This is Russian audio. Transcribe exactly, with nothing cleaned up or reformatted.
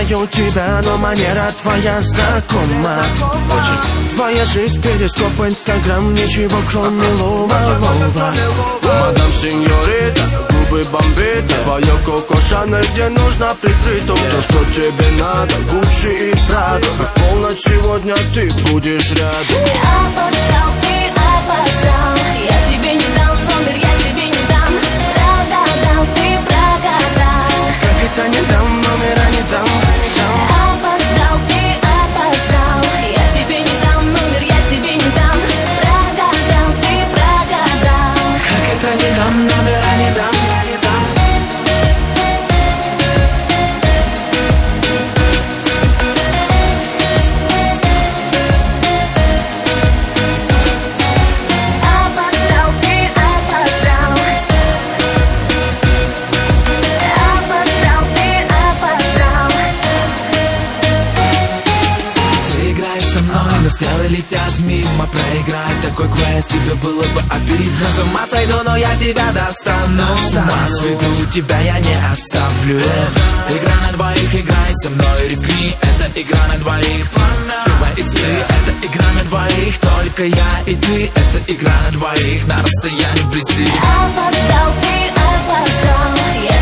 знаю тебя, но манера твоя знакома. Очень. Твоя жизнь, перископ, инстаграм, ничего кроме лова-лова. Мадам сеньорита, губы бомбита, твоя Коко Шанель, где нужно прикрыто. То, что тебе надо, Гуччи и Прадо. В полночь сегодня ты будешь рядом. Опоздал, ты опоздал, я тебе не дам номер, я тебе не дам. Прогадал, ты прогадал. Как это не дам, номера не дам, не дам. Опоздал, ты опоздал, я тебе не дам номер, я тебе не дам. Прогадал, ты прогадал. Как это не дам, номера не дам, не дам. Опоздал, ты опоздал. Опоздал, ты опоздал. Ты играешь со мной, но стрелы летят мимо. Проиграть такой квест тебе было бы обидно. С ума сойду, но я тебя достану. С ума сведу, тебя я не оставлю. Это игра на двоих, играй со мной, рискни. Это игра на двоих, скрывай из сны. Это игра на двоих, только я и ты. Это игра на двоих, на расстоянии вблизи. Опоздал, ты опоздал, я